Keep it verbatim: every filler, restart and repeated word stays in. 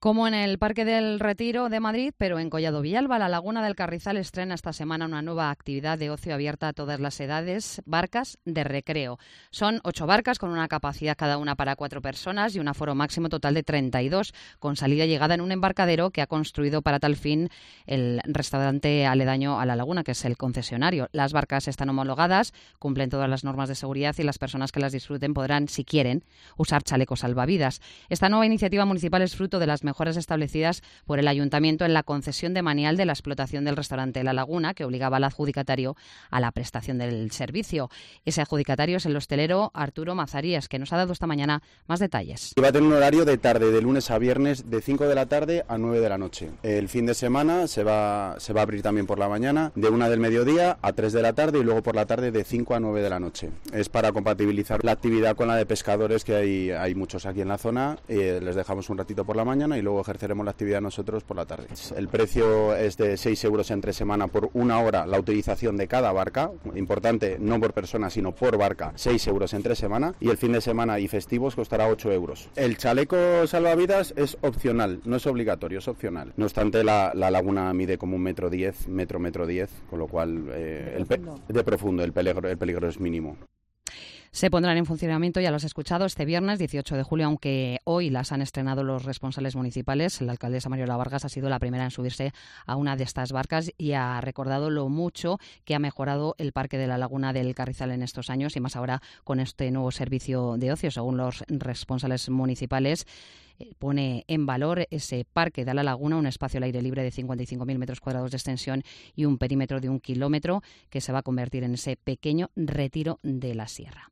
Como en el Parque del Retiro de Madrid, pero en Collado Villalba, la Laguna del Carrizal estrena esta semana una nueva actividad de ocio abierta a todas las edades, barcas de recreo. Son ocho barcas con una capacidad cada una para cuatro personas y un aforo máximo total de treinta y dos, con salida y llegada en un embarcadero que ha construido para tal fin el restaurante aledaño a la laguna, que es el concesionario. Las barcas están homologadas, cumplen todas las normas de seguridad y las personas que las disfruten podrán, si quieren, usar chalecos salvavidas. Esta nueva iniciativa municipal es fruto de las mejoras establecidas por el Ayuntamiento en la concesión de manial de la explotación del restaurante La Laguna, que obligaba al adjudicatario a la prestación del servicio. Ese adjudicatario es el hostelero Arturo Mazarías, que nos ha dado esta mañana más detalles. Va a tener un horario de tarde, de lunes a viernes, de cinco de la tarde a nueve de la noche. El fin de semana se va, se va a abrir también por la mañana, de una del mediodía a tres de la tarde, y luego por la tarde de cinco a nueve de la noche. Es para compatibilizar la actividad con la de pescadores, que hay, hay muchos aquí en la zona. Eh, les dejamos un ratito por la mañana y luego ejerceremos la actividad nosotros por la tarde. El precio es de seis euros entre semana por una hora la utilización de cada barca, importante, no por persona sino por barca, seis euros entre semana, y el fin de semana y festivos costará ocho euros. El chaleco salvavidas es opcional, no es obligatorio, es opcional. No obstante, la, la laguna mide como un metro diez, metro, metro diez, con lo cual eh, el pe- de profundo, el peligro, el peligro es mínimo. Se pondrán en funcionamiento, ya lo has escuchado, este viernes dieciocho de julio, aunque hoy las han estrenado los responsables municipales. La alcaldesa Mariola Vargas ha sido la primera en subirse a una de estas barcas y ha recordado lo mucho que ha mejorado el Parque de la Laguna del Carrizal en estos años, y más ahora con este nuevo servicio de ocio. Según los responsables municipales, pone en valor ese Parque de la Laguna, un espacio al aire libre de cincuenta y cinco mil metros cuadrados de extensión y un perímetro de un kilómetro, que se va a convertir en ese pequeño retiro de la sierra.